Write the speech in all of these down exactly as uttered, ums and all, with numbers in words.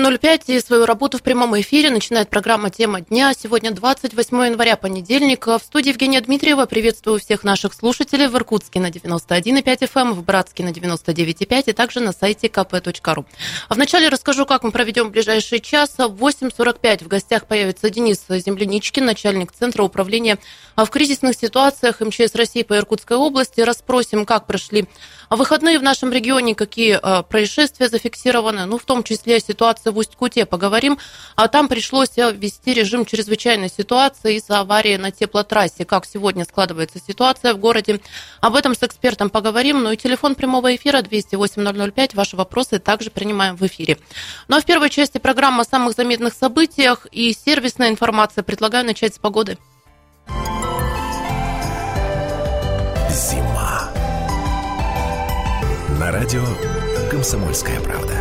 ноль пять и свою работу в прямом эфире начинает программа «Тема дня». Сегодня двадцать восьмое января, понедельник. В студии Евгения Дмитриева. Приветствую всех наших слушателей в Иркутске на девяносто один и пять эф эм, в Братске на девяносто девять и пять и также на сайте ка пэ точка ру. А вначале расскажу, как мы проведем ближайший час. В восемь сорок пять в гостях появится Денис Земляничкин, начальник Центра управления в кризисных ситуациях эм че эс России по Иркутской области. Расспросим, как прошли выходные в нашем регионе, какие происшествия зафиксированы, ну, в том числе ситуация в Усть-Куте поговорим. А там пришлось ввести режим чрезвычайной ситуации из-за аварии на теплотрассе. Как сегодня складывается ситуация в городе? Об этом с экспертом поговорим. Ну и телефон прямого эфира двести восемь ноль ноль пять. Ваши вопросы также принимаем в эфире. Ну а в первой части программы о самых заметных событиях и сервисная информация. Предлагаю начать с погоды. Зима. На радио «Комсомольская правда».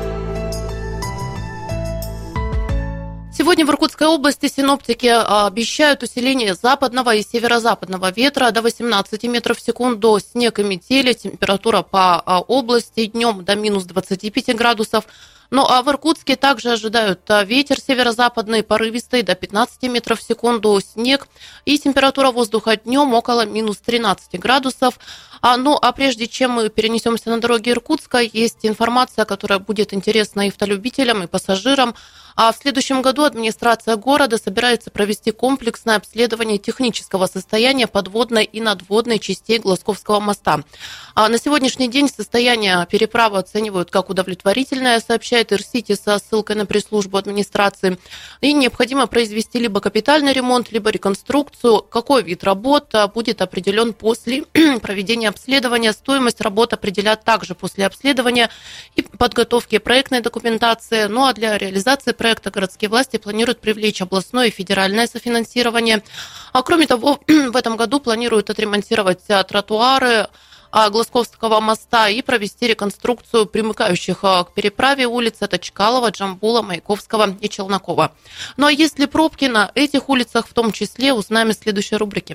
Сегодня в Иркутской области синоптики обещают усиление западного и северо-западного ветра до восемнадцати метров в секунду, снег и метели, температура по области днем до минус двадцати пяти градусов. Ну а в Иркутске также ожидают ветер северо-западный, порывистый до пятнадцати метров в секунду, снег и температура воздуха днем около минус тринадцати градусов. А, ну а прежде чем мы перенесемся на дороги Иркутска, есть информация, которая будет интересна и автолюбителям, и пассажирам. А в следующем году администрация города собирается провести комплексное обследование технического состояния подводной и надводной частей Глазковского моста. А на сегодняшний день состояние переправы оценивают как удовлетворительное, сообщает Ирсити со ссылкой на пресс-службу администрации. И необходимо произвести либо капитальный ремонт, либо реконструкцию. Какой вид работ будет определен после проведения обследования. Стоимость работ определят также после обследования и подготовки проектной документации. Ну а для реализации проекта городские власти планируют привлечь областное и федеральное софинансирование. А кроме того, в этом году планируют отремонтировать тротуары Глазковского моста и провести реконструкцию примыкающих к переправе улиц. Это Чкалова, Джамбула, Маяковского и Челнокова. Ну а есть ли пробки на этих улицах, в том числе, узнаем из следующей рубрики.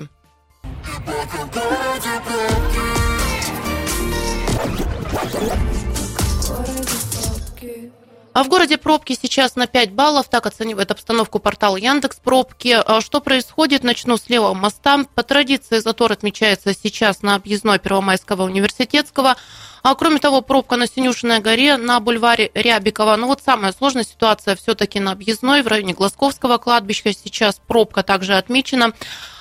А в городе пробки сейчас на пять баллов, так оценивает обстановку портал Яндекс.Пробки. Что происходит? Начну с левого моста. По традиции затор отмечается сейчас на объездной Первомайского университетского. А кроме того, пробка на Синюшиной горе, на бульваре Рябикова. Но вот самая сложная ситуация все-таки на объездной в районе Глазковского кладбища. Сейчас пробка также отмечена.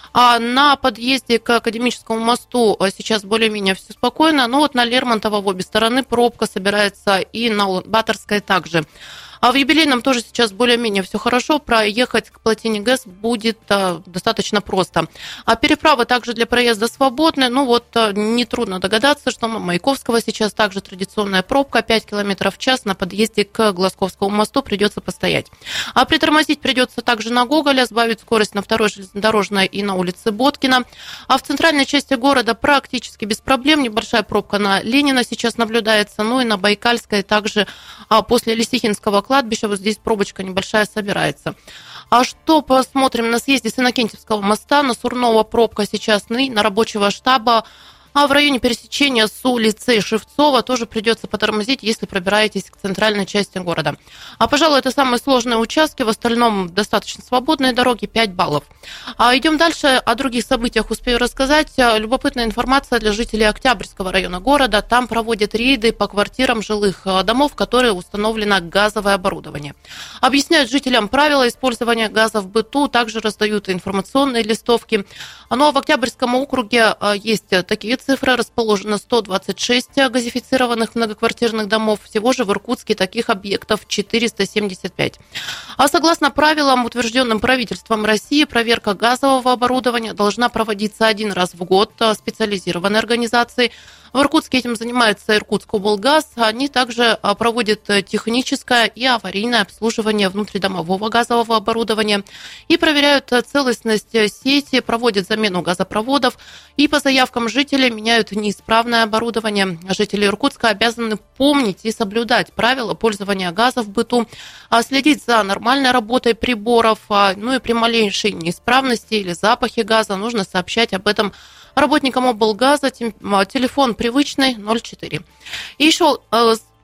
А на подъезде к Академическому мосту сейчас более-менее все спокойно. Но вот на Лермонтова в обе стороны пробка собирается и на Баторской также. А в Юбилейном тоже сейчас более-менее все хорошо. Проехать к плотине ГЭС будет а, достаточно просто. А переправа также для проезда свободная. Ну вот а, нетрудно догадаться, что на Маяковского сейчас также традиционная пробка. пять километров в час на подъезде к Глазковскому мосту придется постоять. А притормозить придется также на Гоголя, сбавить скорость на второй железнодорожной и на улице Боткина. А в центральной части города практически без проблем. Небольшая пробка на Ленина сейчас наблюдается. Ну и на Байкальской также а, после Лисихинского кладбища вот здесь пробочка небольшая собирается. А что посмотрим на съезде с Иннокентьевского моста? На Сурнова пробка сейчас на рабочего штаба. А в районе пересечения с улицей Шевцова тоже придется потормозить, если пробираетесь к центральной части города. А, пожалуй, это самые сложные участки. В остальном достаточно свободные дороги, пять баллов. А идем дальше. О других событиях успею рассказать. Любопытная информация для жителей Октябрьского района города. Там проводят рейды по квартирам жилых домов, в которые установлено газовое оборудование. Объясняют жителям правила использования газа в быту. Также раздают информационные листовки. Ну а в Октябрьском округе есть такие цифры. Расположено сто двадцать шесть газифицированных многоквартирных домов. Всего же в Иркутске таких объектов четыреста семьдесят пять. А согласно правилам, утвержденным правительством России, проверка газового оборудования должна проводиться один раз в год специализированной организацией. В Иркутске этим занимается Иркутскоблгаз. Они также проводят техническое и аварийное обслуживание внутридомового газового оборудования и проверяют целостность сети, проводят замену газопроводов и по заявкам жителей меняют неисправное оборудование. Жители Иркутска обязаны помнить и соблюдать правила пользования газа в быту, следить за нормальной работой приборов, ну и при малейшей неисправности или запахе газа нужно сообщать об этом работникам облгаза. Телефон привычный ноль четыре. И еще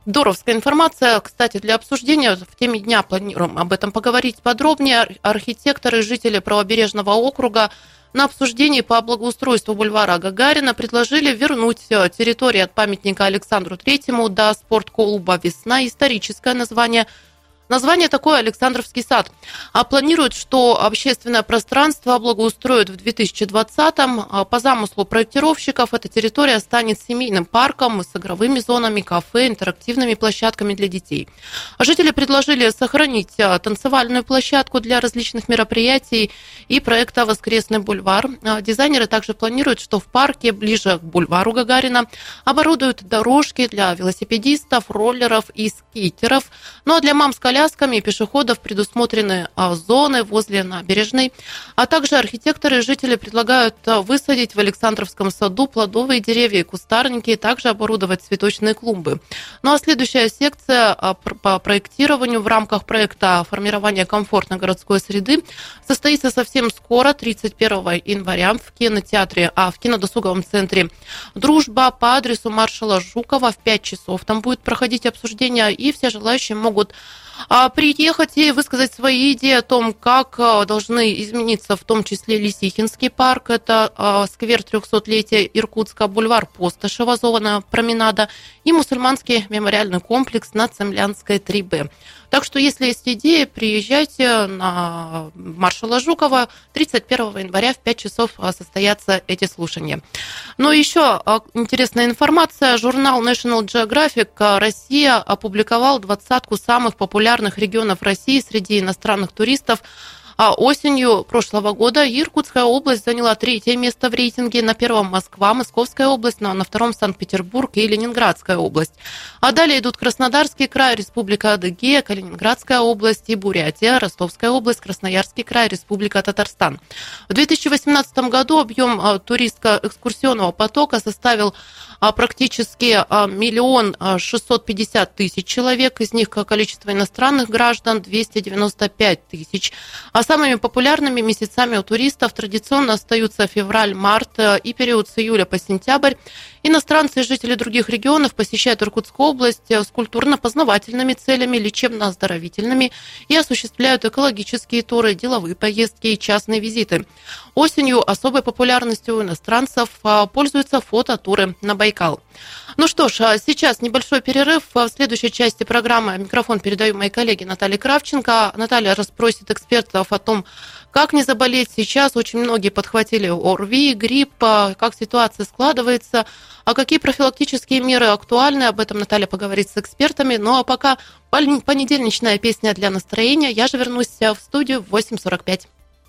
Здоровская информация. Кстати, для обсуждения в теме дня планируем об этом поговорить подробнее. Архитекторы и жители правобережного округа на обсуждении по благоустройству бульвара Гагарина предложили вернуть территории от памятника Александру Третьему до спортклуба «Весна». Историческое название. Название такое — Александровский сад. А планируют, что общественное пространство благоустроят в две тысячи двадцатом. По замыслу проектировщиков эта территория станет семейным парком с игровыми зонами, кафе, интерактивными площадками для детей. Жители предложили сохранить танцевальную площадку для различных мероприятий и проекта «Воскресный бульвар». Дизайнеры также планируют, что в парке ближе к бульвару Гагарина оборудуют дорожки для велосипедистов, роллеров и скейтеров. Ну а для мам с колясками и пешеходов предусмотрены зоны возле набережной, а также архитекторы и жители предлагают высадить в Александровском саду плодовые деревья и кустарники, и также оборудовать цветочные клумбы. Ну а следующая секция по проектированию в рамках проекта формирования комфортной городской среды состоится совсем скоро, тридцать первого января, в кинотеатре, а в кинодосуговом центре «Дружба» по адресу маршала Жукова в пять часов. Там будет проходить обсуждение, и все желающие могут приехать и высказать свои идеи о том, как должны измениться в том числе Лисихинский парк, это сквер трехсотлетия Иркутска, бульвар Постышева, зона променада, и мусульманский мемориальный комплекс на Цемлянской три бэ. Так что, если есть идеи, приезжайте на маршала Жукова. тридцать первого января в пять часов состоятся эти слушания. Но еще интересная информация. Журнал National Geographic Россия опубликовал двадцатку самых популярных регионов России среди иностранных туристов. А осенью прошлого года Иркутская область заняла третье место в рейтинге, на первом Москва, Московская область, но на втором Санкт-Петербург и Ленинградская область. А далее идут Краснодарский край, Республика Адыгея, Калининградская область и Бурятия, Ростовская область, Красноярский край, Республика Татарстан. В две тысячи восемнадцатом году объем туристско-экскурсионного потока составил практически миллион шестьсот пятьдесят тысяч человек, из них количество иностранных граждан двести девяносто пять тысяч. А самыми популярными месяцами у туристов традиционно остаются февраль-март и период с июля по сентябрь. Иностранцы и жители других регионов посещают Иркутскую область с культурно-познавательными целями, лечебно-оздоровительными и осуществляют экологические туры, деловые поездки и частные визиты. Осенью особой популярностью у иностранцев пользуются фототуры на Байкал. Ну что ж, сейчас небольшой перерыв. В следующей части программы микрофон передаю моей коллеге Наталье Кравченко. Наталья расспросит экспертов о том, как не заболеть сейчас. Очень многие подхватили ОРВИ, грипп, как ситуация складывается, а какие профилактические меры актуальны. Об этом Наталья поговорит с экспертами. Ну а пока понедельничная песня для настроения. Я же вернусь в студию в восемь сорок пять.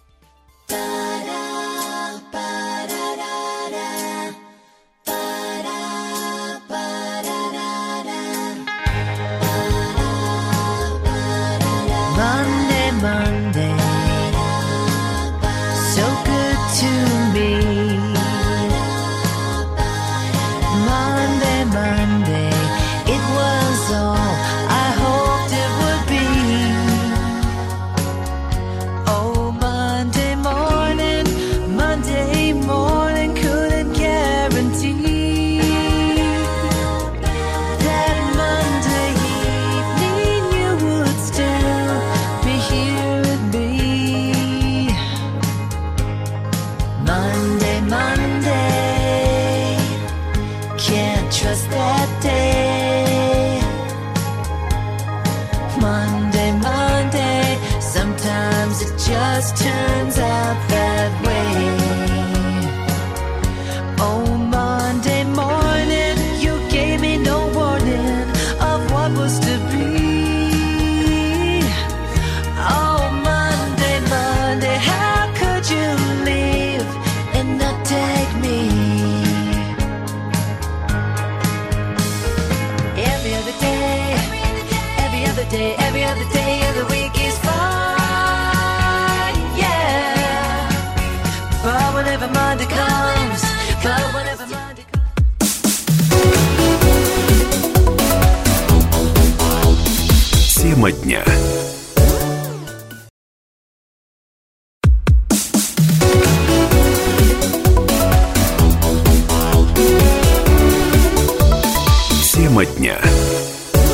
Monday, Monday, so good to me. Monday, Monday, it was all I hoped it would be. Oh, Monday morning, Monday morning, couldn't guarantee that Monday evening you would still be here with me. Monday, Monday, can't trust that day. Monday, Monday, sometimes it just turns out that way. Oh, Monday morning, you gave me no warning of what was to be. Oh, Monday, Monday, how could you leave and not take me? Every other day, every other day, every other day of the week is fine, yeah. But whenever Monday comes, but whenever Monday comes. Тема дня. Тема дня.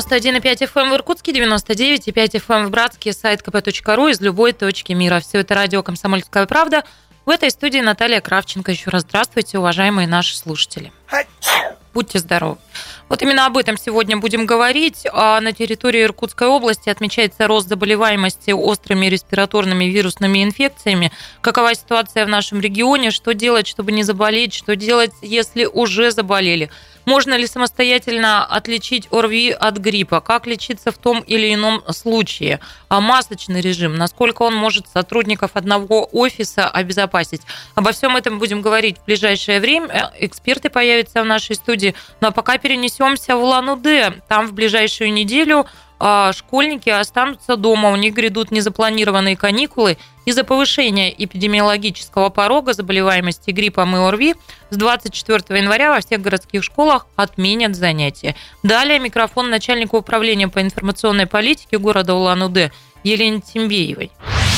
девяносто один и пять эф эм в Иркутске, девяносто девять и пять эф эм в Братске, сайт ка пэ точка ру из любой точки мира. Все это радио «Комсомольская правда». В этой студии Наталья Кравченко. Еще раз здравствуйте, уважаемые наши слушатели. Будьте здоровы. Вот именно об этом сегодня будем говорить. На территории Иркутской области отмечается рост заболеваемости острыми респираторными вирусными инфекциями. Какова ситуация в нашем регионе? Что делать, чтобы не заболеть? Что делать, если уже заболели? Можно ли самостоятельно отличить ОРВИ от гриппа? Как лечиться в том или ином случае? А масочный режим? Насколько он может сотрудников одного офиса обезопасить? Обо всем этом будем говорить в ближайшее время. Эксперты появятся в нашей студии. Ну а пока перенесемся в Улан-Удэ. Там в ближайшую неделю школьники останутся дома, у них грядут незапланированные каникулы. Из-за повышения эпидемиологического порога заболеваемости гриппом и ОРВИ с двадцать четвёртого января во всех городских школах отменят занятия. Далее микрофон начальника управления по информационной политике города Улан-Удэ Елене Тимбеевой.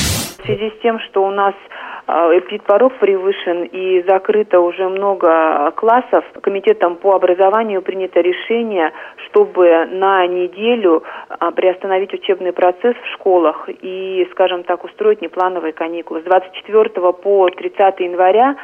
В связи с тем, что у нас эпидпорог превышен и закрыто уже много классов, комитетом по образованию принято решение, чтобы на неделю приостановить учебный процесс в школах и, скажем так, устроить неплановые каникулы. С двадцать четвёртого по тридцатого января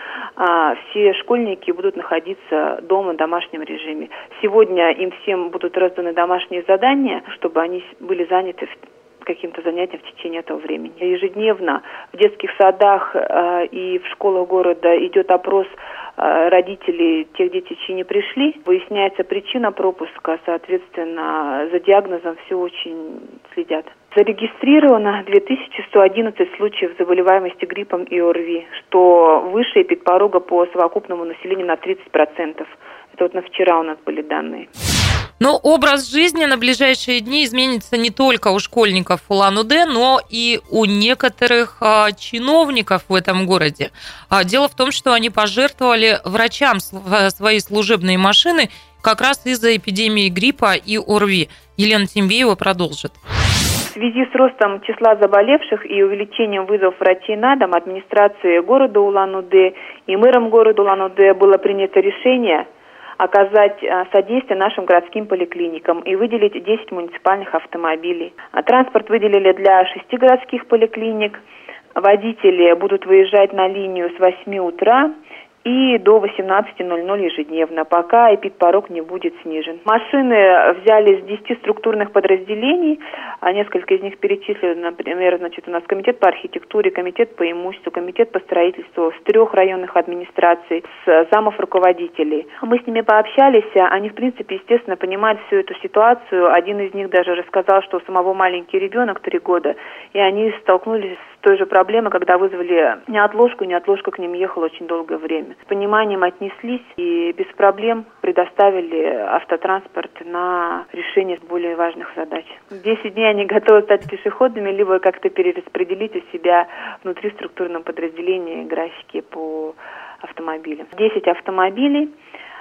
все школьники будут находиться дома в домашнем режиме. Сегодня им всем будут разданы домашние задания, чтобы они были заняты в каким-то занятиям в течение этого времени. Ежедневно в детских садах э, и в школах города идет опрос э, родителей тех детей, чьи не пришли. Выясняется причина пропуска, соответственно, за диагнозом все очень следят. Зарегистрировано две тысячи сто одиннадцать случаев заболеваемости гриппом и ОРВИ, что выше эпидпорога по совокупному населению на тридцать процентов. Это вот на вчера у нас были данные. Но образ жизни на ближайшие дни изменится не только у школьников Улан-Удэ, но и у некоторых а, чиновников в этом городе. А, дело в том, что они пожертвовали врачам свои служебные машины как раз из-за эпидемии гриппа и ОРВИ. Елена Тимбеева продолжит. В связи с ростом числа заболевших и увеличением вызовов врачей на дом администрации города Улан-Удэ и мэром города Улан-Удэ было принято решение оказать содействие нашим городским поликлиникам и выделить десять муниципальных автомобилей. Транспорт выделили для шести городских поликлиник. Водители будут выезжать на линию с восьми утра и до восемнадцати ноль-ноль ежедневно, пока эпидпорог не будет снижен. Машины взяли с десяти структурных подразделений, а несколько из них перечислены, например, значит, у нас комитет по архитектуре, комитет по имуществу, комитет по строительству, с трех районных администраций, с замов руководителей. Мы с ними пообщались, они, в принципе, естественно, понимают всю эту ситуацию. Один из них даже рассказал, что у самого маленький ребенок, три года, и они столкнулись с той же проблемой, когда вызвали неотложку, и неотложка к ним ехала очень долгое время. С пониманием отнеслись и без проблем предоставили автотранспорт на решение более важных задач. десять дней они готовы стать пешеходами, либо как-то перераспределить у себя внутри структурного подразделения графики по автомобилям. десять автомобилей,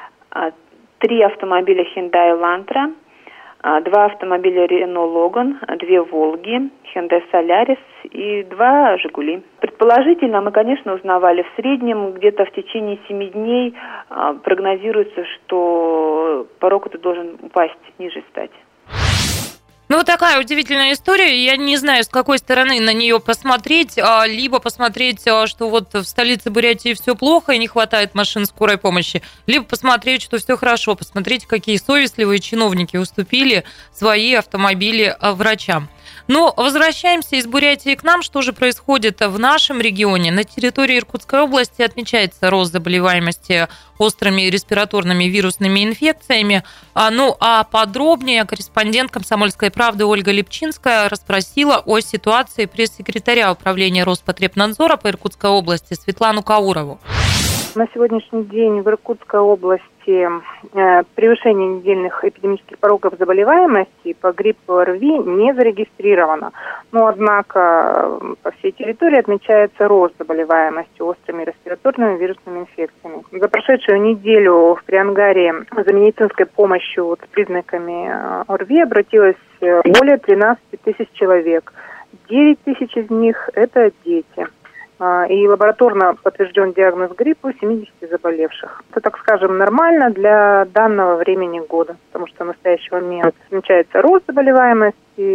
три автомобиля Hyundai Elantra, два автомобиля Renault Logan, две Волги, Hyundai Solaris и два Жигули. Предположительно, мы, конечно, узнавали, в среднем где-то в течение семи дней а, прогнозируется, что порог этот должен упасть, ниже стать. Ну, вот такая удивительная история. Я не знаю, с какой стороны на нее посмотреть. Либо посмотреть, что вот в столице Бурятии все плохо и не хватает машин скорой помощи. Либо посмотреть, что все хорошо. Посмотрите, какие совестливые чиновники уступили свои автомобили врачам. Но возвращаемся из Бурятии к нам. Что же происходит в нашем регионе? На территории Иркутской области отмечается рост заболеваемости острыми респираторными вирусными инфекциями. Ну, а подробнее корреспондент «Комсомольской правды» Ольга Лепчинская расспросила о ситуации пресс-секретаря управления Роспотребнадзора по Иркутской области Светлану Каурову. На сегодняшний день в Иркутской области э, превышение недельных эпидемических порогов заболеваемости по гриппу и ОРВИ не зарегистрировано. Но, однако, по всей территории отмечается рост заболеваемости острыми респираторными вирусными инфекциями. За прошедшую неделю в Приангаре за медицинской помощью с признаками ОРВИ обратилось более тринадцать тысяч человек. девять тысяч из них – это дети. и лабораторно подтвержден диагноз гриппа у семидесяти заболевших. Это, так скажем, нормально для данного времени года, потому что в настоящий момент отмечается рост заболеваемости,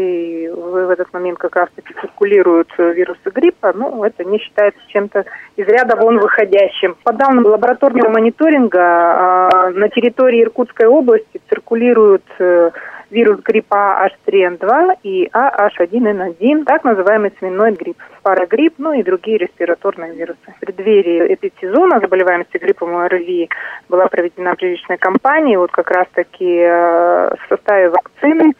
и в этот момент как раз-таки циркулируют вирусы гриппа, ну, это не считается чем-то из ряда вон выходящим. По данным лабораторного мониторинга, на территории Иркутской области циркулируют вирус гриппа а эйч три эн два и а эйч один эн один, так называемый свиной грипп, парагрипп, ну и другие респираторные вирусы. В преддверии эпидсезона заболеваемости гриппом ОРВИ была проведена прививочная кампания, вот как раз-таки в составе вакцины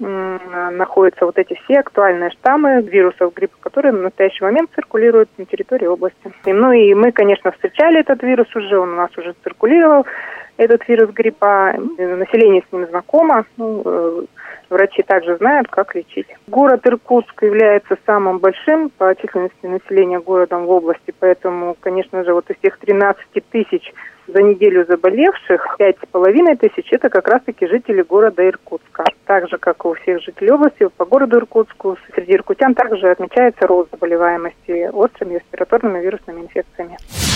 находятся вот эти все актуальные штаммы вирусов гриппа, которые в настоящий момент циркулируют на территории области. И, ну и мы, конечно, встречали этот вирус уже, он у нас уже циркулировал, этот вирус гриппа, население с ним знакомо, ну, врачи также знают, как лечить. Город Иркутск является самым большим по численности населения городом в области, поэтому, конечно же, вот из тех тринадцати тысяч за неделю заболевших, пять с половиной тысяч – это как раз-таки жители города Иркутска. Так же, как и у всех жителей области, по городу Иркутску среди иркутян также отмечается рост заболеваемости острыми респираторными вирусными инфекциями.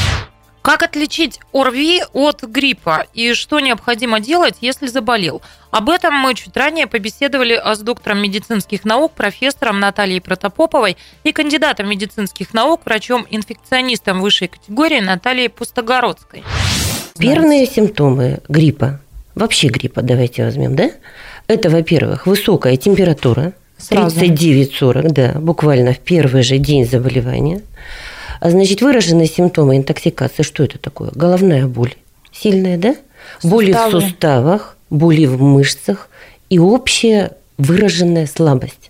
Как отличить ОРВИ от гриппа и что необходимо делать, если заболел? Об этом мы чуть ранее побеседовали с доктором медицинских наук, профессором Натальей Протопоповой и кандидатом медицинских наук, врачом-инфекционистом высшей категории Натальей Пустогородской. Первые симптомы гриппа, вообще гриппа давайте возьмем, да? Это, во-первых, высокая температура, тридцать девять сорок, да, буквально в первый же день заболевания. А значит, выраженные симптомы интоксикации, что это такое? Головная боль сильная, да? Суставы. Боли в суставах, боли в мышцах и общая выраженная слабость.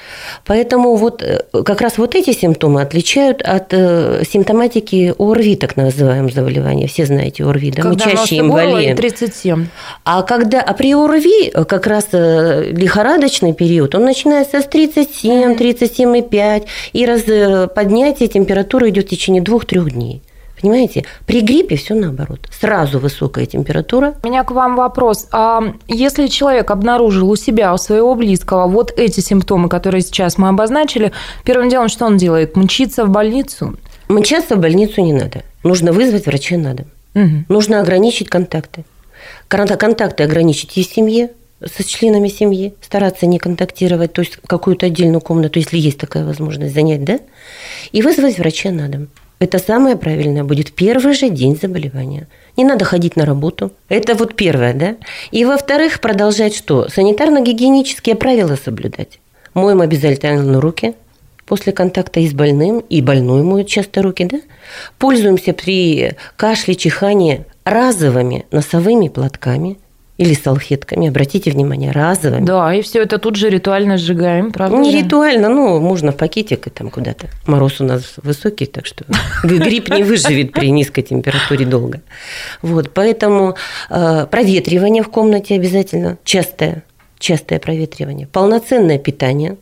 Поэтому вот как раз вот эти симптомы отличают от э, симптоматики ОРВИ, так называемого заболевания. Все знаете ОРВИ, да? Когда мы чаще им болеем. тридцать семь. А когда а при ОРВИ как раз э, лихорадочный период, он начинается с тридцать семь, тридцать семь и пять, и раз, э, поднятие температуры идет в течение двух-трех дней. Понимаете? При гриппе все наоборот. Сразу высокая температура. У меня к вам вопрос. А если человек обнаружил у себя, у своего близкого вот эти симптомы, которые сейчас мы обозначили, первым делом что он делает? Мчится в больницу? Мчаться в больницу не надо. Нужно вызвать врача на дом. Угу. Нужно ограничить контакты. Контакты ограничить и в семье, со членами семьи, стараться не контактировать, то есть какую-то отдельную комнату, если есть такая возможность, занять, да? И вызвать врача на дом. Это самое правильное будет в первый же день заболевания. Не надо ходить на работу. Это вот первое, да? И, во-вторых, продолжать что? Санитарно-гигиенические правила соблюдать. Моем обязательно руки после контакта и с больным, и больной моет часто руки, да? Пользуемся при кашле, чихании разовыми носовыми платками или салфетками, обратите внимание, разовыми. Да, и все это тут же ритуально сжигаем, правда? Не ритуально, ну, можно в пакетик и там куда-то. Мороз у нас высокий, так что грипп не выживет при низкой температуре долго. Вот, поэтому э, проветривание в комнате обязательно, частое, частое проветривание, полноценное питание.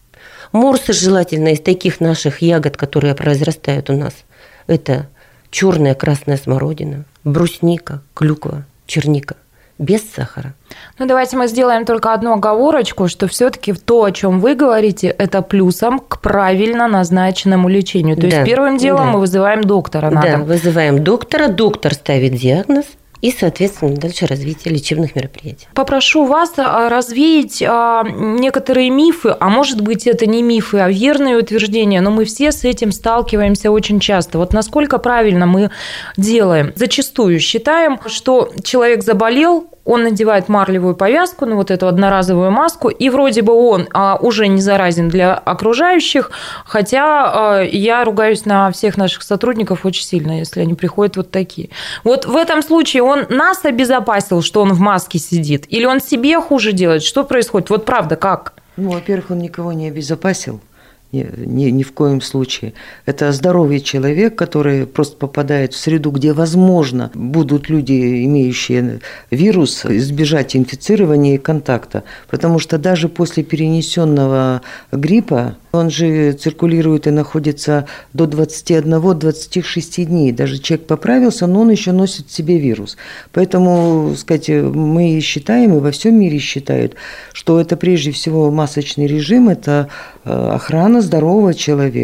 Морсы желательно из таких наших ягод, которые произрастают у нас. Это черная, красная смородина, брусника, клюква, черника. Без сахара. Ну, давайте мы сделаем только одну оговорочку, что все-таки то, о чем вы говорите, это плюсом к правильно назначенному лечению. То да, есть первым делом да. мы вызываем доктора на Да, дом. вызываем доктора, доктор ставит диагноз и, соответственно, дальше развитие лечебных мероприятий. Попрошу вас развеять некоторые мифы, а может быть, это не мифы, а верные утверждения, но мы все с этим сталкиваемся очень часто. Вот насколько правильно мы делаем? Зачастую считаем, что человек заболел, он надевает марлевую повязку, ну вот эту одноразовую маску, и вроде бы он а, уже не заразен для окружающих, хотя а, я ругаюсь на всех наших сотрудников очень сильно, если они приходят вот такие. Вот в этом случае он нас обезопасил, что он в маске сидит, или он себе хуже делает? Что происходит? Вот правда, как? Ну, во-первых, он никого не обезопасил. Ни, ни, ни в коем случае. Это здоровый человек, который просто попадает в среду, где, возможно, будут люди, имеющие вирус, избежать инфицирования и контакта. Потому что даже после перенесенного гриппа, он же циркулирует и находится до двадцати одного - двадцати шести дней. Даже человек поправился, но он еще носит в себе вирус. Поэтому, сказать, мы считаем, и во всем мире считают, что это прежде всего масочный режим, это охрана здорового человека.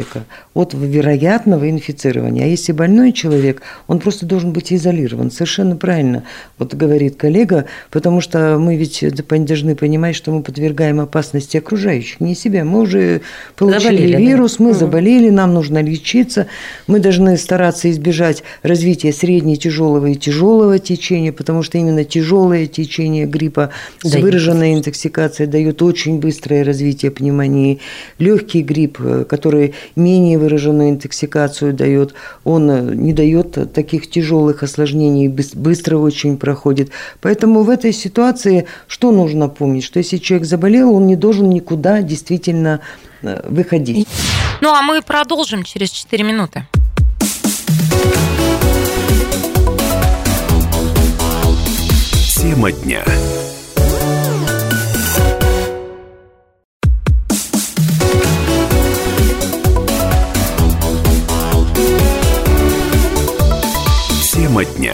от вероятного инфицирования. А если больной человек, он просто должен быть изолирован. Совершенно правильно, вот говорит коллега, потому что мы ведь должны понимать, что мы подвергаем опасности окружающих, не себя. Мы уже получили заболели, вирус, да? мы угу. заболели, нам нужно лечиться. Мы должны стараться избежать развития средне тяжелого и тяжелого течения, потому что именно тяжелое течение гриппа с выраженной интоксикацией дает очень быстрое развитие пневмонии. Легкий грипп, который менее выраженную интоксикацию дает, он не дает таких тяжелых осложнений, быстро очень проходит. Поэтому в этой ситуации что нужно помнить? Что если человек заболел, он не должен никуда действительно выходить. Ну, а мы продолжим через четыре минуты. Тема дня. Тема дня.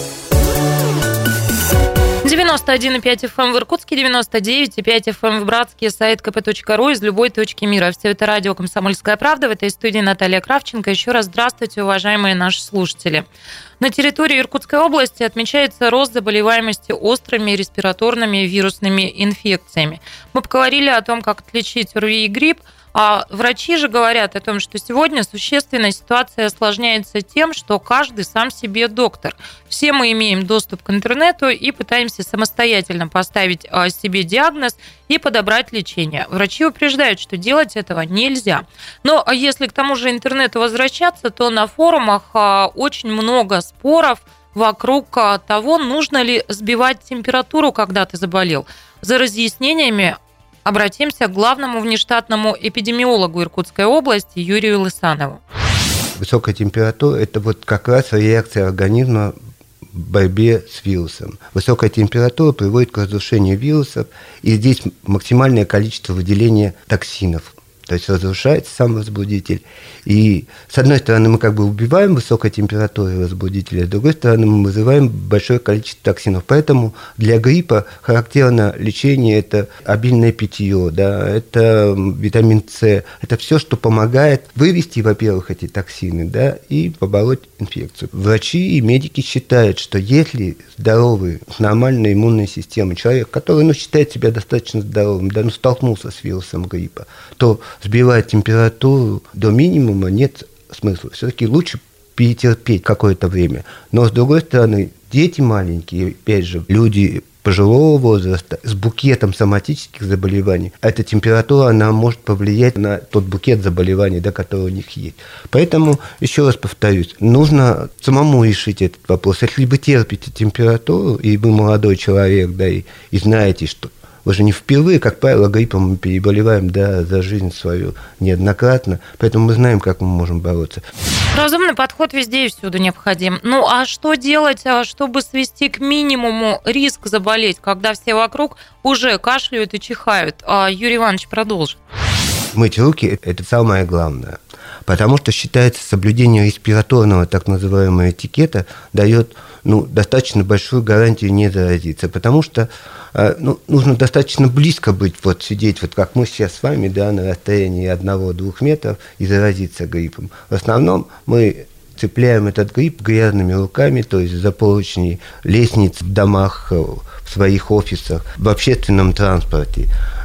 девяносто один и пять эф эм в Иркутске, девяносто девять и пять эф эм в Братске, сайт ка пэ точка ру из любой точки мира. Все это радио «Комсомольская правда». В этой студии Наталья Кравченко. Еще раз здравствуйте, уважаемые наши слушатели. На территории Иркутской области отмечается рост заболеваемости острыми респираторными вирусными инфекциями. Мы поговорили о том, как отличить ОРВИ и грипп. А врачи же говорят о том, что сегодня существенная ситуация осложняется тем, что каждый сам себе доктор. Все мы имеем доступ к интернету и пытаемся самостоятельно поставить себе диагноз и подобрать лечение. Врачи упреждают, что делать этого нельзя. Но если к тому же интернету возвращаться, то на форумах очень много споров вокруг того, нужно ли сбивать температуру, когда ты заболел. За разъяснениями обратимся к главному внештатному эпидемиологу Иркутской области Юрию Лысанову. Высокая температура – это вот как раз реакция организма в борьбе с вирусом. Высокая температура приводит к разрушению вирусов, и здесь максимальное количество выделения токсинов. То есть разрушается сам возбудитель. И с одной стороны мы как бы убиваем высокой температурой возбудителя, с другой стороны мы вызываем большое количество токсинов. Поэтому для гриппа характерно лечение – это обильное питье, да, это витамин С, это все, что помогает вывести, во-первых, эти токсины, да, и побороть инфекцию. Врачи и медики считают, что если здоровый, с нормальной иммунной системой человек, который ну, считает себя достаточно здоровым, да, ну, столкнулся с вирусом гриппа, то сбивать температуру до минимума нет смысла. Все-таки лучше перетерпеть какое-то время. Но, с другой стороны, дети маленькие, опять же, люди пожилого возраста с букетом соматических заболеваний, эта температура, она может повлиять на тот букет заболеваний, да, который у них есть. Поэтому, еще раз повторюсь, нужно самому решить этот вопрос. Если вы терпите температуру, и вы молодой человек, да, и, и знаете, что вы же не впервые, как правило, гриппом мы переболеваем, да, за жизнь свою неоднократно, поэтому мы знаем, как мы можем бороться. Разумный подход везде и всюду необходим. Ну, а что делать, чтобы свести к минимуму риск заболеть, когда все вокруг уже кашляют и чихают? Юрий Иванович продолжит. Мыть руки – это самое главное, потому что считается, соблюдение респираторного так называемого этикета дает ну, достаточно большую гарантию не заразиться, потому что ну, нужно достаточно близко быть, вот сидеть, вот как мы сейчас с вами, да, на расстоянии одного-двух метров и заразиться гриппом. В основном мы цепляем этот грипп грязными руками, то есть за поручни лестниц в домах, в своих офисах, в общественном транспорте.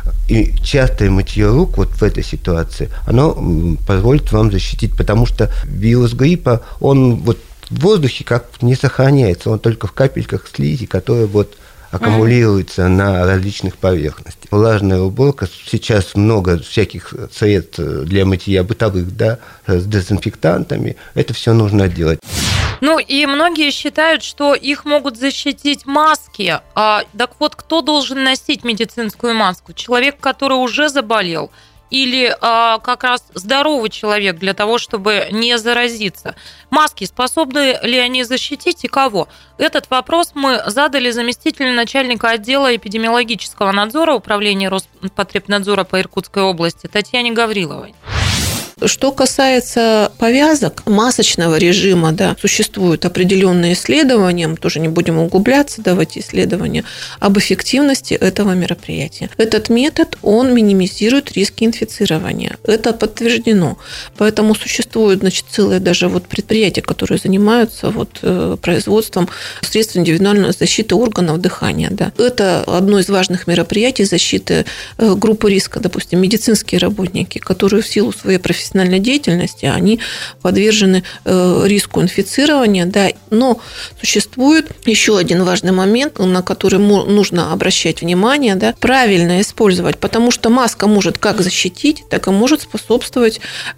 И частое мытье рук вот в этой ситуации, оно позволит вам защитить, потому что вирус гриппа, он вот в воздухе как не сохраняется, он только в капельках слизи, которые вот аккумулируется на различных поверхностях. Влажная уборка, сейчас много всяких средств для мытья бытовых, да, с дезинфектантами, это все нужно делать. Ну и многие считают, что их могут защитить маски. А, так вот, кто должен носить медицинскую маску? Человек, который уже заболел? Или а, как раз здоровый человек для того, чтобы не заразиться? Маски, способны ли они защитить и кого? Этот вопрос мы задали заместителю начальника отдела эпидемиологического надзора Управления Роспотребнадзора по Иркутской области Татьяне Гавриловой. Что касается повязок, масочного режима, да, существуют определенные исследования, мы тоже не будем углубляться, да, в эти исследования, об эффективности этого мероприятия. Этот метод, он минимизирует риски инфицирования. Это подтверждено. Поэтому существует, значит, целое даже вот предприятие, которые занимаются вот производством средств индивидуальной защиты органов дыхания. Да. Это одно из важных мероприятий защиты группы риска, допустим, медицинские работники, которые в силу своей профессиональной деятельности, они подвержены риску инфицирования. Да. Но существует еще один важный момент, на который нужно обращать внимание, да, правильно использовать, потому что маска может как защитить, так и может способствовать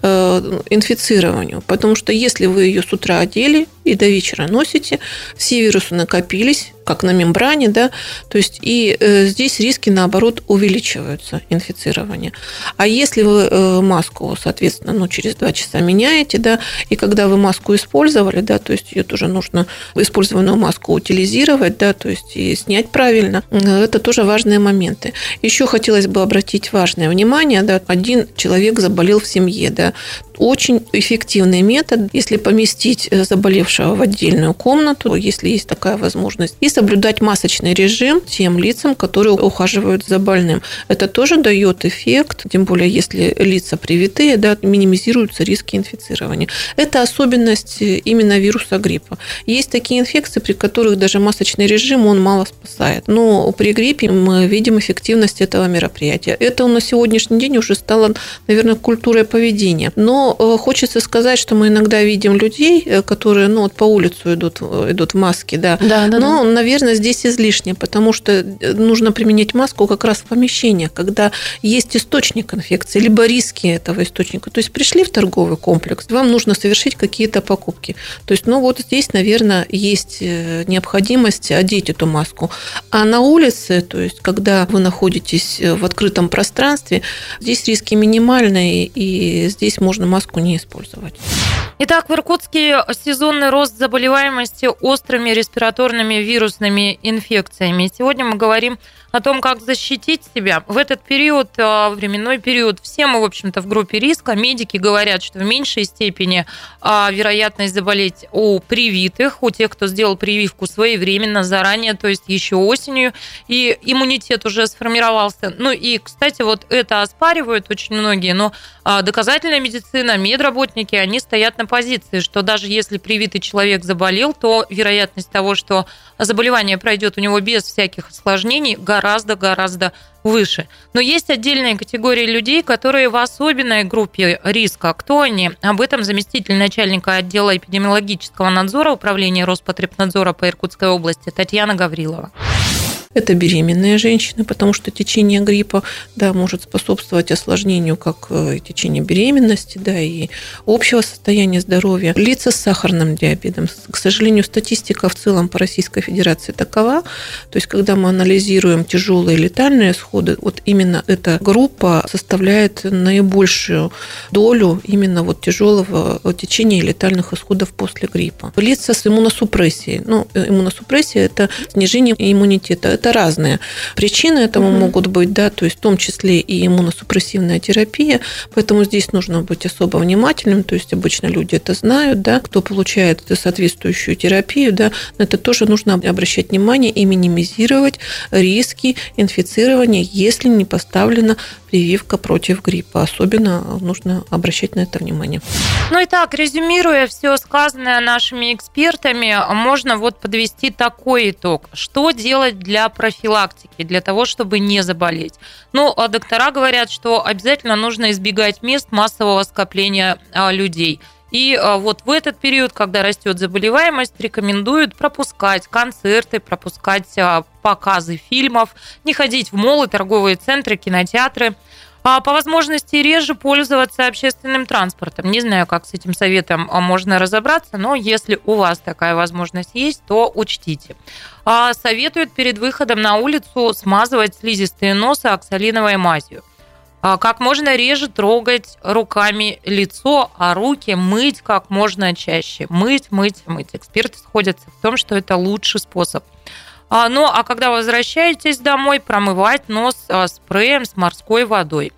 инфицированию. Потому что если вы ее с утра одели и до вечера носите, все вирусы накопились, как на мембране, да, то есть и э, здесь риски, наоборот, увеличиваются, инфицирования. А если вы э, маску, соответственно, ну, через два часа меняете, да, и когда вы маску использовали, да, то есть ее тоже нужно, использованную маску утилизировать, да, то есть и снять правильно, это тоже важные моменты. Еще хотелось бы обратить важное внимание, да, один человек заболел в семье, да, очень эффективный метод, если поместить заболевшего в отдельную комнату, если есть такая возможность, и соблюдать масочный режим тем лицам, которые ухаживают за больным. Это тоже дает эффект, тем более если лица привитые, да, минимизируются риски инфицирования. Это особенность именно вируса гриппа. Есть такие инфекции, при которых даже масочный режим, он мало спасает. Но при гриппе мы видим эффективность этого мероприятия. Это на сегодняшний день уже стало, наверное, культурой поведения. Но хочется сказать, что мы иногда видим людей, которые, ну, вот по улицу идут, идут в маске, да. Да, да, но, да. наверное, здесь излишне, потому что нужно применять маску как раз в помещениях, когда есть источник инфекции, либо риски этого источника. То есть пришли в торговый комплекс, вам нужно совершить какие-то покупки. То есть, ну, вот здесь, наверное, есть необходимость одеть эту маску. А на улице, то есть, когда вы находитесь в открытом пространстве, здесь риски минимальные, и здесь можно маску не использовать. Итак, в Иркутске сезонный рост заболеваемости острыми респираторными вирусными инфекциями. Сегодня мы говорим о том, как защитить себя. В этот период, временной период, все мы, в общем-то, в группе риска. Медики говорят, что в меньшей степени вероятность заболеть у привитых, у тех, кто сделал прививку своевременно, заранее, то есть еще осенью, и иммунитет уже сформировался. Ну и, кстати, вот это оспаривают очень многие, но доказательная медицина, медработники, они стоят на позиции, что даже если привитый человек заболел, то вероятность того, что заболевание пройдет у него без всяких осложнений, гораздо-гораздо выше. Но есть отдельные категории людей, которые в особенной группе риска. Кто они? Об этом заместитель начальника отдела эпидемиологического надзора Управления Роспотребнадзора по Иркутской области Татьяна Гаврилова. Это беременные женщины, потому что течение гриппа, да, может способствовать осложнению как течения беременности, да, и общего состояния здоровья. Лица с сахарным диабетом. К сожалению, статистика в целом по Российской Федерации такова. То есть, когда мы анализируем тяжелые летальные исходы, вот именно эта группа составляет наибольшую долю именно вот тяжелого течения и летальных исходов после гриппа. Лица с иммуносупрессией. Ну, иммуносупрессия – это снижение иммунитета. Это разные причины этому mm-hmm. могут быть, да, то есть в том числе и иммуносупрессивная терапия, поэтому здесь нужно быть особо внимательным, то есть обычно люди это знают, да, кто получает соответствующую терапию, да, на это тоже нужно обращать внимание и минимизировать риски инфицирования, если не поставлена прививка против гриппа. Особенно нужно обращать на это внимание. Ну и так, резюмируя все сказанное нашими экспертами, можно вот подвести такой итог. Что делать для профилактики, для того, чтобы не заболеть? Ну, доктора говорят, что обязательно нужно избегать мест массового скопления людей. И вот в этот период, когда растет заболеваемость, рекомендуют пропускать концерты, пропускать показы фильмов, не ходить в моллы, торговые центры, кинотеатры. А по возможности реже пользоваться общественным транспортом. Не знаю, как с этим советом можно разобраться, но если у вас такая возможность есть, то учтите. Советуют перед выходом на улицу смазывать слизистые носа оксалиновой мазью. Как можно реже трогать руками лицо, а руки мыть как можно чаще. Мыть, мыть, мыть. Эксперты сходятся в том, что это лучший способ. Ну, а когда возвращаетесь домой, промывать нос спреем с морской водой.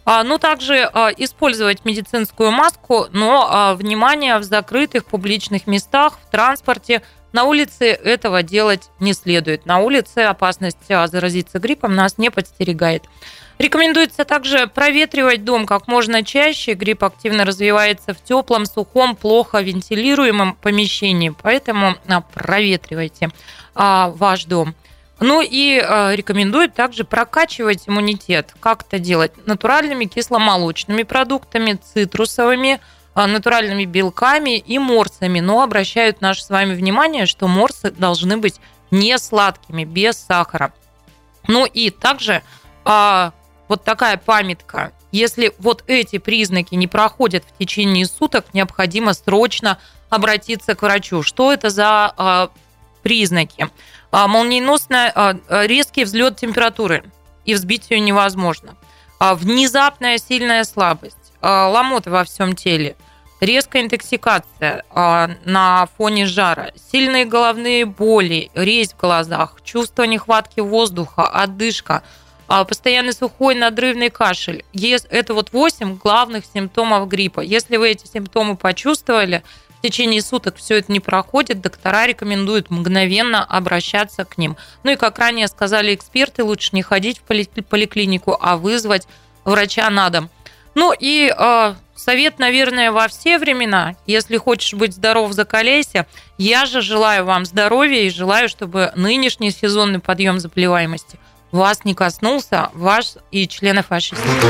Ну, также использовать медицинскую маску, но, внимание, в закрытых публичных местах, в транспорте, на улице этого делать не следует. На улице опасность заразиться гриппом нас не подстерегает. Рекомендуется также проветривать дом как можно чаще. Грипп активно развивается в теплом, сухом, плохо вентилируемом помещении, поэтому проветривайте ваш дом. Ну и рекомендуют также прокачивать иммунитет. Как это делать? Натуральными кисломолочными продуктами, цитрусовыми, натуральными белками и морсами. Но обращают наше с вами внимание, что морсы должны быть не сладкими, без сахара. Ну и также вот такая памятка. Если вот эти признаки не проходят в течение суток, необходимо срочно обратиться к врачу. Что это за признаки? Молниеносно резкий взлет температуры, и взбить ее невозможно. Внезапная сильная слабость, ломота во всем теле, резкая интоксикация на фоне жара, сильные головные боли, резь в глазах, чувство нехватки воздуха, одышка, постоянный сухой надрывный кашель. Это вот восемь главных симптомов гриппа. Если вы эти симптомы почувствовали, в течение суток все это не проходит, доктора рекомендуют мгновенно обращаться к ним. Ну и, как ранее сказали эксперты, лучше не ходить в поликлинику, а вызвать врача на дом. Ну и э, совет, наверное, во все времена. Если хочешь быть здоров, закаляйся. Я же желаю вам здоровья и желаю, чтобы нынешний сезонный подъем заболеваемости вас не коснулся, вас и членов вашей семьи.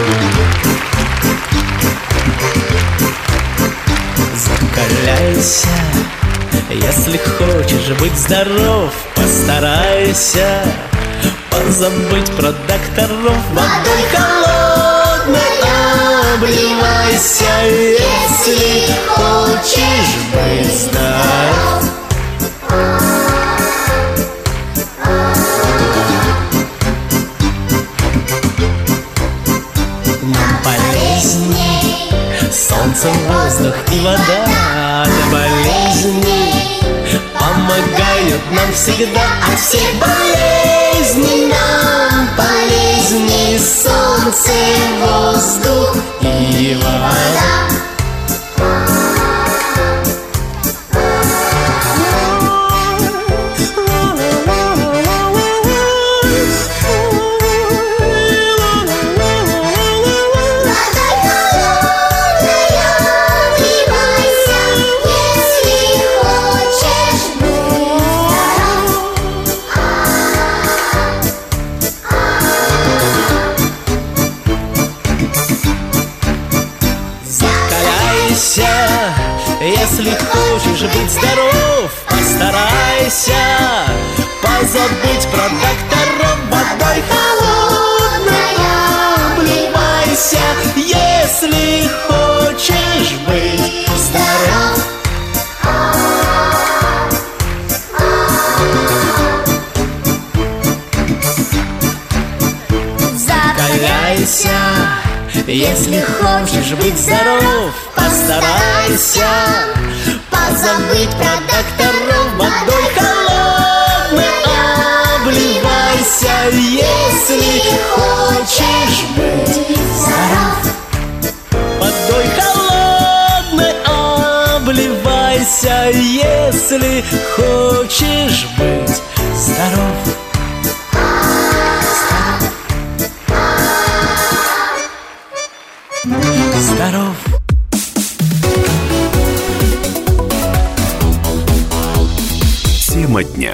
Закаляйся, если хочешь быть здоров, постарайся позабыть про докторов. Водой холодной обливайся, если хочешь быть здоров. Нам полезней солнце, воздух и вода. От болезней помогают нам всегда. От всех болезней нам полезней солнце, воздух и вода. Если хочешь быть здоров, постарайся позабыть про докторов. Водой холодной обливайся, если хочешь быть здоров. Закаляйся, если хочешь быть здоров, постарайся позабыть про докторов. Водой холодной обливайся, если хочешь быть здоров. Водой холодной обливайся, если хочешь быть здоров. Здоров. Тема дня.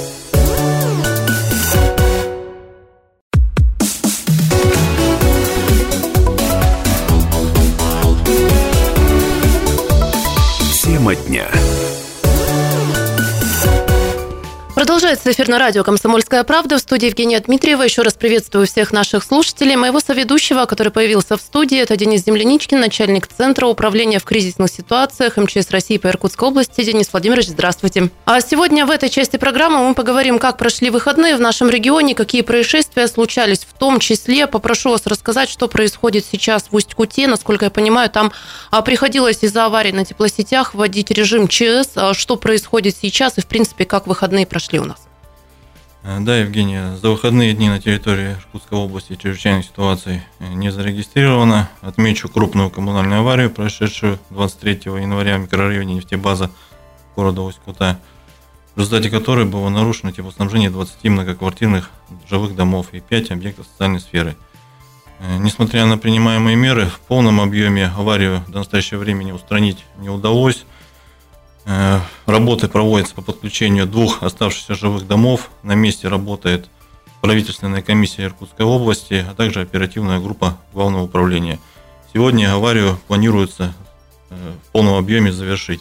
Тема дня. Продолжается эфир на радио «Комсомольская правда». В студии Евгения Дмитриева. Еще раз приветствую всех наших слушателей. Моего соведущего, который появился в студии, это Денис Земляничкин, начальник Центра управления в кризисных ситуациях эм че эс России по Иркутской области. Денис Владимирович, здравствуйте. А сегодня в этой части программы мы поговорим, как прошли выходные в нашем регионе, какие происшествия случались, в том числе попрошу вас рассказать, что происходит сейчас в Усть-Куте. Насколько я понимаю, там приходилось из-за аварии на теплосетях вводить режим ЧС. Что происходит сейчас и, в принципе, как выходные прошли у нас? Да, Евгения, за выходные дни на территории Иркутской области чрезвычайных ситуаций не зарегистрировано. Отмечу крупную коммунальную аварию, прошедшую двадцать третьего января в микрорайоне Нефтебаза города Усть-Кута, в результате которой было нарушено теплоснабжение двадцати многоквартирных жилых домов и пяти объектов социальной сферы. Несмотря на принимаемые меры, в полном объеме аварию до настоящего времени устранить не удалось. Работы проводятся по подключению двух оставшихся жилых домов. На месте работает правительственная комиссия Иркутской области, а также оперативная группа Главного управления. Сегодня аварию планируется в полном объеме завершить.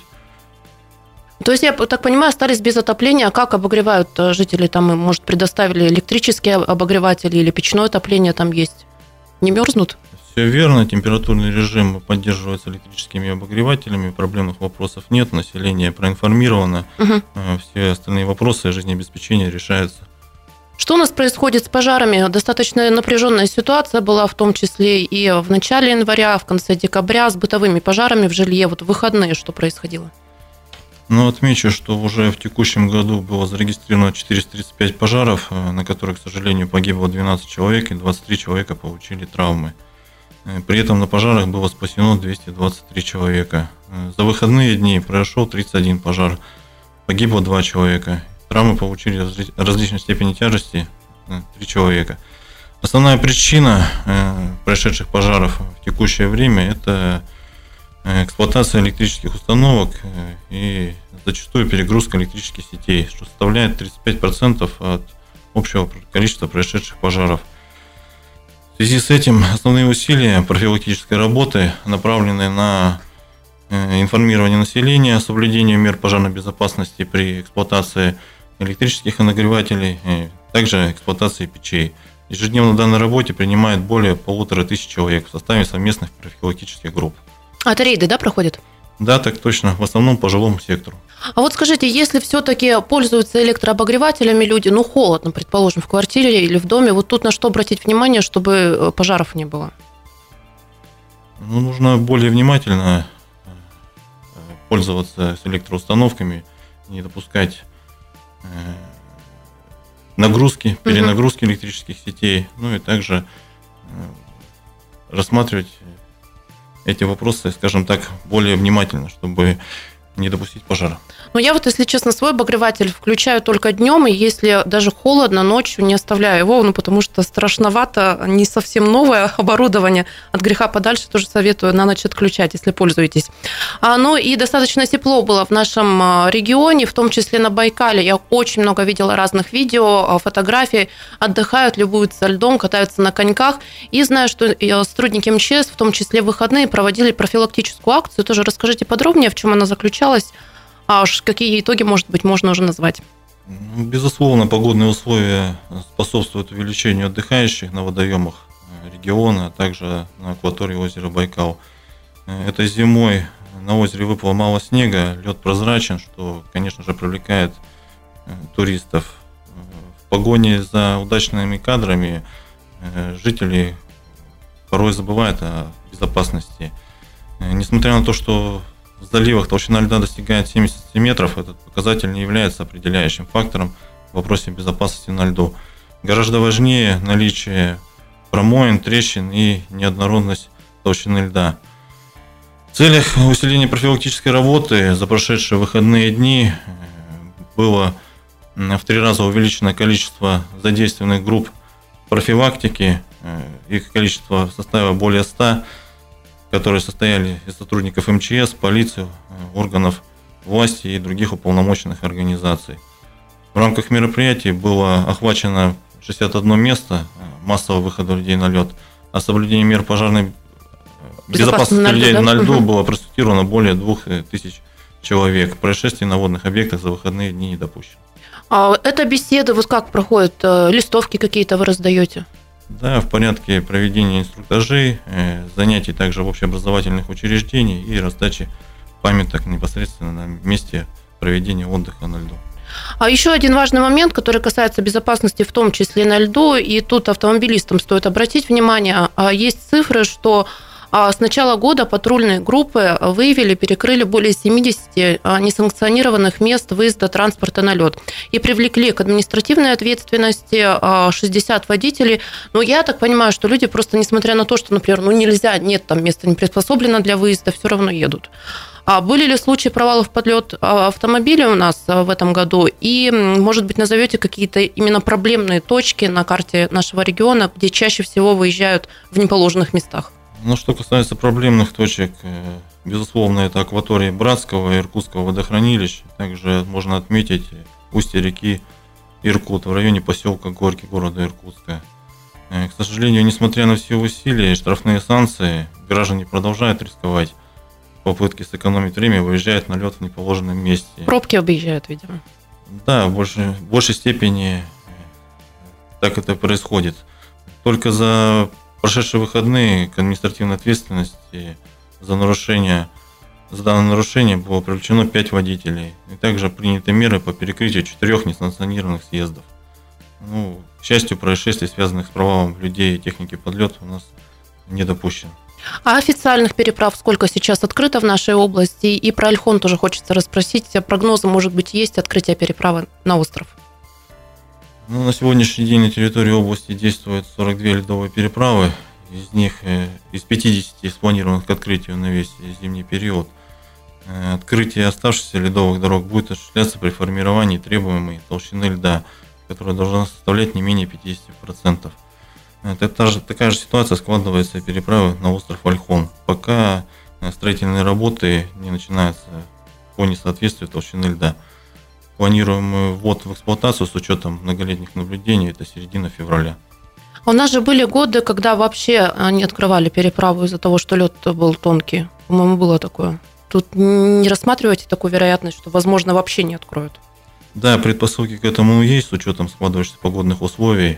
То есть, я так понимаю, остались без отопления. А как обогревают жители? Там им, может, предоставили электрические обогреватели или печное отопление там есть? Не мерзнут? Все верно, температурный режим поддерживается электрическими обогревателями, проблемных вопросов нет, население проинформировано, угу. Все остальные вопросы жизнеобеспечения решаются. Что у нас происходит с пожарами? Достаточно напряженная ситуация была, в том числе и в начале января, в конце декабря, с бытовыми пожарами в жилье. Вот в выходные что происходило? Ну, отмечу, что уже в текущем году было зарегистрировано четыреста тридцать пять пожаров, на которых, к сожалению, погибло двенадцать человек и двадцать три человека получили травмы. При этом на пожарах было спасено двести двадцать три человека. За выходные дни произошел тридцать один пожар, погибло два человека. Травмы получили различной степени тяжести три человека. Основная причина происшедших пожаров в текущее время – это эксплуатация электрических установок и зачастую перегрузка электрических сетей, что составляет тридцать пять процентов от общего количества происшедших пожаров. В связи с этим основные усилия профилактической работы направлены на информирование населения о соблюдении мер пожарной безопасности при эксплуатации электрических нагревателей, также эксплуатации печей. Ежедневно в данной работе принимает более полутора тысяч человек в составе совместных профилактических групп. А это рейды, да, проходят? Да, так точно, в основном по жилому сектору. А вот скажите, если все-таки пользуются электрообогревателями люди, ну холодно, предположим, в квартире или в доме, вот тут на что обратить внимание, чтобы пожаров не было? Ну, нужно более внимательно пользоваться с электроустановками, не допускать нагрузки, перенагрузки угу. электрических сетей, ну и также рассматривать эти вопросы, скажем так, более внимательно, чтобы не допустить пожара. Ну, я вот, если честно, свой обогреватель включаю только днем, и если даже холодно, ночью не оставляю его, ну, потому что страшновато, не совсем новое оборудование, от греха подальше тоже советую на ночь отключать, если пользуетесь. А, ну, и достаточно тепло было в нашем регионе, в том числе на Байкале. Я очень много видела разных видео, фотографий, отдыхают, любуются льдом, катаются на коньках, и знаю, что сотрудники эм че эс, в том числе в выходные, проводили профилактическую акцию. Тоже расскажите подробнее, в чем она заключалась. А уж какие итоги, может быть, можно уже назвать? Безусловно, погодные условия способствуют увеличению отдыхающих на водоемах региона, а также на акватории озера Байкал. Этой зимой на озере выпало мало снега, лед прозрачен, что, конечно же, привлекает туристов. В погоне за удачными кадрами жители порой забывают о безопасности. Несмотря на то, что в заливах толщина льда достигает семьдесят сантиметров, этот показатель не является определяющим фактором в вопросе безопасности на льду. Гораздо важнее наличие промоин, трещин и неоднородность толщины льда. В целях усиления профилактической работы за прошедшие выходные дни было в три раза увеличено количество задействованных групп профилактики. Их количество составило более ста, которые состояли из сотрудников эм че эс, полиции, органов власти и других уполномоченных организаций. В рамках мероприятий было охвачено шестьдесят одно место массового выхода людей на лед, а соблюдение мер пожарной безопасности на людей льду, да? на льду угу. было проинструктировано более двух тысяч человек. Происшествий на водных объектах за выходные дни не допущено. А это беседы, вот как проходят? Листовки какие-то вы раздаете? Да, в порядке проведения инструктажей, занятий также в общеобразовательных учреждениях и раздачи памяток непосредственно на месте проведения отдыха на льду. А еще один важный момент, который касается безопасности, в том числе на льду, и тут автомобилистам стоит обратить внимание, есть цифры, что С начала года патрульные группы выявили, перекрыли более семидесяти несанкционированных мест выезда транспорта на лед и привлекли к административной ответственности шестьдесят водителей. Но я так понимаю, что люди просто, несмотря на то, что, например, ну нельзя, нет там места не приспособлено для выезда, все равно едут. А были ли случаи провалов под лед автомобилей у нас в этом году? И, может быть, назовете какие-то именно проблемные точки на карте нашего региона, где чаще всего выезжают в неположенных местах? Ну, что касается проблемных точек, безусловно, это акватория Братского и Иркутского водохранилища. Также можно отметить устье реки Иркут в районе поселка Горький города Иркутска. К сожалению, несмотря на все усилия и штрафные санкции, граждане продолжают рисковать. Попытки сэкономить время выезжают на лед в неположенном месте. Пробки объезжают, видимо. Да, в большей, в большей степени так это происходит. Только за прошедшие выходные к административной ответственности за нарушение, за данное нарушение было привлечено пять водителей. И также приняты меры по перекрытию четырех несанкционированных съездов. Ну, к счастью, происшествий, связанных с провалом людей и техники под лед, у нас не допущено. А официальных переправ сколько сейчас открыто в нашей области? И про Ольхон тоже хочется расспросить. Прогнозы, может быть, есть открытие переправы на остров? Ну, на сегодняшний день на территории области действует сорок две ледовые переправы. Из них, из пятидесяти спланированных к открытию на весь зимний период. Открытие оставшихся ледовых дорог будет осуществляться при формировании требуемой толщины льда, которая должна составлять не менее пятьдесят процентов. Это та же, такая же ситуация складывается и переправы на остров Ольхон. Пока строительные работы не начинаются по несоответствию толщины льда. Планируемый ввод в эксплуатацию с учетом многолетних наблюдений – это середина февраля. У нас же были годы, когда вообще не открывали переправу из-за того, что лед был тонкий. По-моему, было такое. Тут не рассматриваете такую вероятность, что, возможно, вообще не откроют? Да, предпосылки к этому есть с учетом складывающихся погодных условий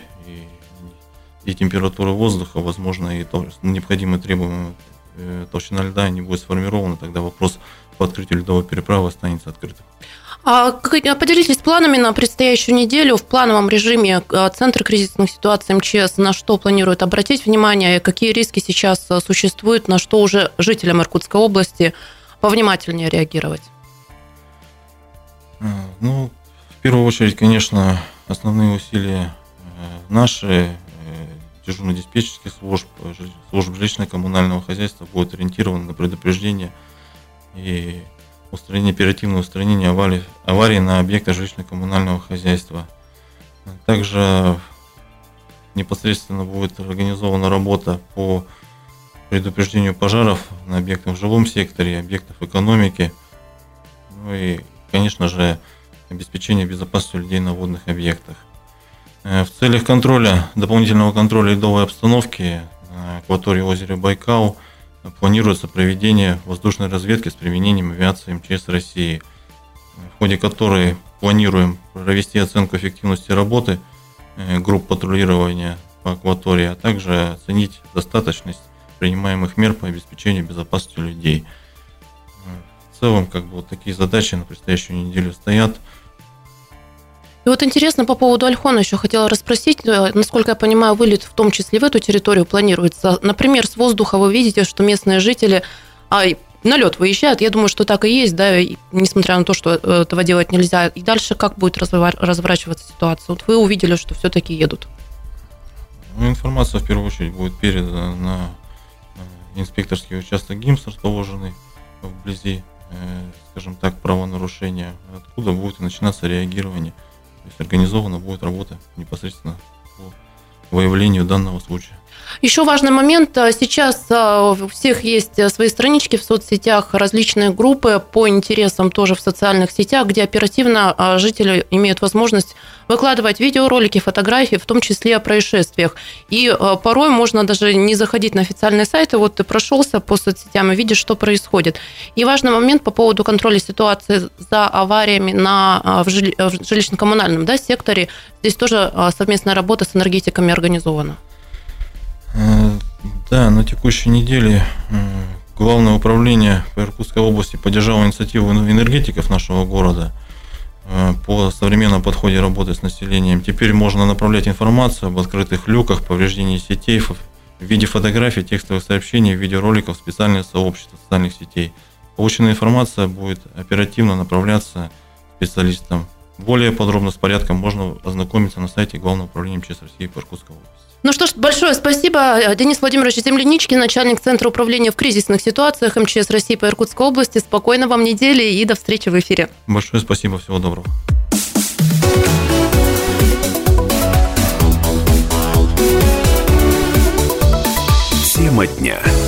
и температуры воздуха, возможно, и необходимая требуемая толщина льда не будет сформирована, тогда вопрос по открытию ледовой переправы останется открытым. А поделитесь планами на предстоящую неделю в плановом режиме Центр кризисных ситуаций МЧС, на что планирует обратить внимание, какие риски сейчас существуют, на что уже жителям Иркутской области повнимательнее реагировать? Ну, в первую очередь, конечно, основные усилия наши, дежурно-диспетчерских служб, служб жилищно-коммунального хозяйства будут ориентированы на предупреждение и устранение, оперативное устранение аварий, аварий на объектах жилищно-коммунального хозяйства. Также непосредственно будет организована работа по предупреждению пожаров на объектах в жилом секторе, объектах экономики, ну и, конечно же, обеспечение безопасности людей на водных объектах. В целях контроля, дополнительного контроля ледовой обстановки на акватории озера Байкал планируется проведение воздушной разведки с применением авиации МЧС России, в ходе которой планируем провести оценку эффективности работы групп патрулирования по акватории, а также оценить достаточность принимаемых мер по обеспечению безопасности людей. В целом, как бы вот такие задачи на предстоящую неделю стоят. И вот интересно по поводу Ольхона еще хотела расспросить. Насколько я понимаю, вылет в том числе в эту территорию планируется. Например, с воздуха вы видите, что местные жители а, на лед выезжают. Я думаю, что так и есть, да, и, несмотря на то, что этого делать нельзя. И дальше как будет разворачиваться ситуация? Вот вы увидели, что все-таки едут. Ну, информация в первую очередь будет передана на инспекторский участок ГИМС, расположенный вблизи, скажем так, правонарушения, откуда будет начинаться реагирование. То есть организована будет работа непосредственно по выявлению данного случая. Еще важный момент. Сейчас у всех есть свои странички в соцсетях, различные группы по интересам тоже в социальных сетях, где оперативно жители имеют возможность выкладывать видеоролики, фотографии, в том числе о происшествиях. И порой можно даже не заходить на официальные сайты. Вот ты прошелся по соцсетям и видишь, что происходит. И важный момент по поводу контроля ситуации за авариями на, в жилищно-коммунальном, да, секторе. Здесь тоже совместная работа с энергетиками организована. Да, на текущей неделе Главное управление по Иркутской области поддержало инициативу энергетиков нашего города по современному подходе работы с населением. Теперь можно направлять информацию об открытых люках, повреждении сетей в виде фотографий, текстовых сообщений, видеороликов в специальные сообщества социальных сетей. Полученная информация будет оперативно направляться специалистам. Более подробно с порядком можно ознакомиться на сайте Главного управления МЧС России по Иркутской области. Ну что ж, большое спасибо. Денис Владимирович Земляничкин, начальник Центра управления в кризисных ситуациях МЧС России по Иркутской области. Спокойной вам недели и до встречи в эфире. Большое спасибо, всего доброго. Тема дня.